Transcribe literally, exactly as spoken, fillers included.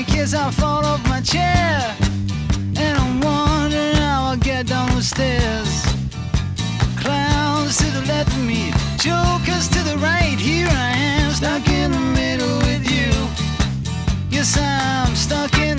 in case I fall off my chair. And I'm wondering how I'll get down the stairs. Clowns to the left of me, jokers to the right. Here I am, stuck in the middle with you. Yes, I'm stuck in